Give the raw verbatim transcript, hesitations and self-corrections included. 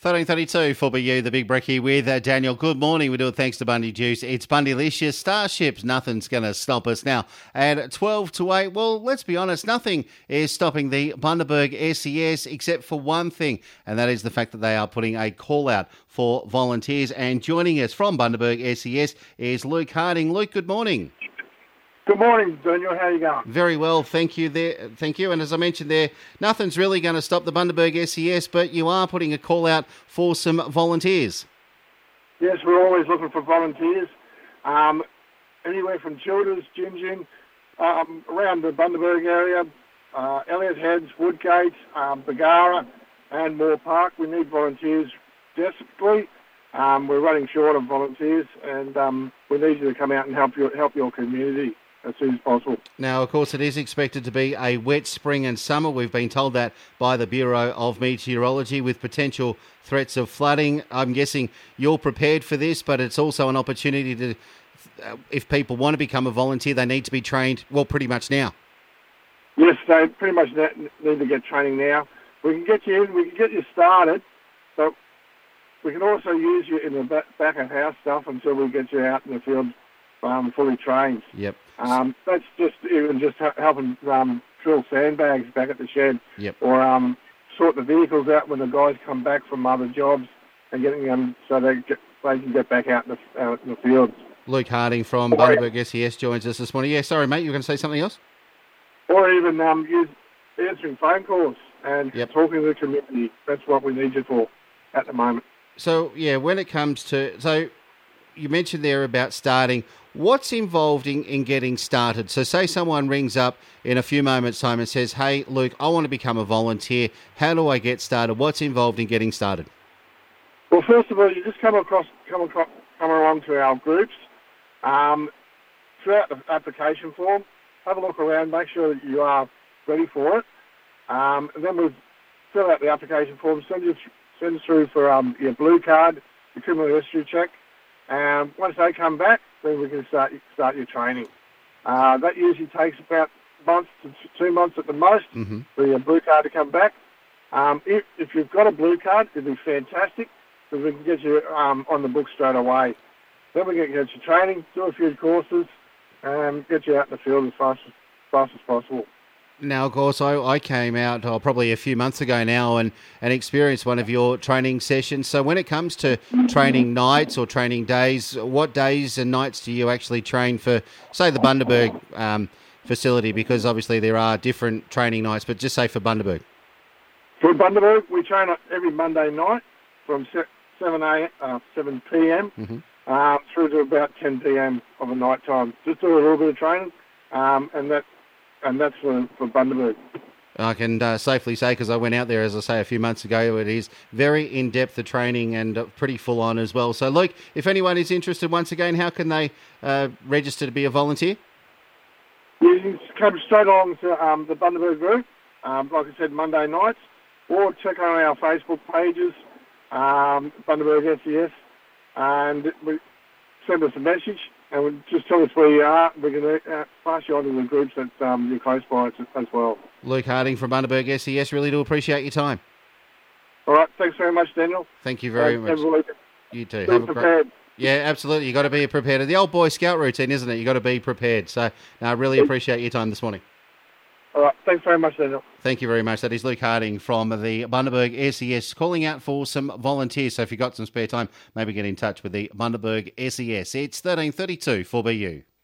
thirteen thirty-two for B U, the Big Brekkie with uh, Daniel. Good morning. We do it thanks to Bundy Juice. It's Bundylicious. Starships, nothing's going to stop us now. At twelve to eight, well, let's be honest, nothing is stopping the Bundaberg S E S except for one thing, and that is the fact that they are putting a call out for volunteers. And joining us from Bundaberg S E S is Luke Harding. Luke, good morning. Good morning, Daniel. How are you going? Very well, thank you there. Thank you. And as I mentioned there, nothing's really going to stop the Bundaberg S E S, but you are putting a call out for some volunteers. Yes, we're always looking for volunteers. Um, anywhere from Childers, Gingin, um, around the Bundaberg area, uh, Elliott Heads, Woodgate, um, Bagara, and Moore Park. We need volunteers desperately. Um, we're running short of volunteers, and um, we need you to come out and help your help your community as soon as possible. Now, of course, it is expected to be a wet spring and summer. We've been told that by the Bureau of Meteorology, with potential threats of flooding. I'm guessing you're prepared for this, but it's also an opportunity to, uh, if people want to become a volunteer, they need to be trained, well, pretty much now. Yes, they pretty much need to get training now. We can get you in, we can get you started, but we can also use you in the back, back of house stuff until we get you out in the field um, fully trained. Yep. Um, that's just even just helping um, drill sandbags back at the shed, yep. or um, sort the vehicles out when the guys come back from other jobs and getting them so they, get, they can get back out in the, out in the fields. Luke Harding from oh, Bundaberg S E S joins us this morning. Yeah, sorry, mate, you were going to say something else? Or even um, use answering phone calls and yep. talking to the community. That's what we need you for at the moment. So, yeah, when it comes to... So, you mentioned there about starting. What's involved in, in getting started? So say someone rings up in a few moments' time and says, hey, Luke, I want to become a volunteer. How do I get started? What's involved in getting started? Well, first of all, you just come across, come across, come along to our groups, um, fill out the application form, have a look around, make sure that you are ready for it. Um, and then we'll fill out the application form, send you send through for um, your blue card, your criminal history check. And once they come back, then we can start start your training. Uh, that usually takes about months to two months at the most mm-hmm. for your blue card to come back. Um, if, if you've got a blue card, it'd be fantastic because we can get you um, on the book straight away. Then we can get you training, do a few courses, and get you out in the field as fast as, fast as possible. Now, of course, I, I came out oh, probably a few months ago now and, and experienced one of your training sessions. So when it comes to training nights or training days, what days and nights do you actually train for, say, the Bundaberg um, facility? Because obviously there are different training nights, but just say for Bundaberg. For Bundaberg, we train every Monday night from seven p.m. Mm-hmm. uh, through to about ten p.m. of the night time. Just do a little bit of training, um, and that And that's for, for Bundaberg. I can uh, safely say, because I went out there, as I say, a few months ago, it is very in-depth, the training, and uh, pretty full-on as well. So, Luke, if anyone is interested, once again, how can they uh, register to be a volunteer? You can come straight along to um, the Bundaberg group, um, like I said, Monday nights, or check on our Facebook pages, um, Bundaberg S E S, and we send us a message. And just tell us where you are. We're going to uh, pass you on to the groups that um, you're close by as well. Luke Harding from Bundaberg S E S, really do appreciate your time. All right, thanks very much, Daniel. Thank you very uh, much. You too. Be Have prepared. A great... Yeah, absolutely. You've got to be prepared. The old Boy Scout routine, isn't it? You've got to be prepared. So no, I really appreciate your time this morning. All right, thanks very much, Daniel. Thank you very much. That is Luke Harding from the Bundaberg S E S, calling out for some volunteers. So if you've got some spare time, maybe get in touch with the Bundaberg S E S. It's thirteen thirty-two for B U.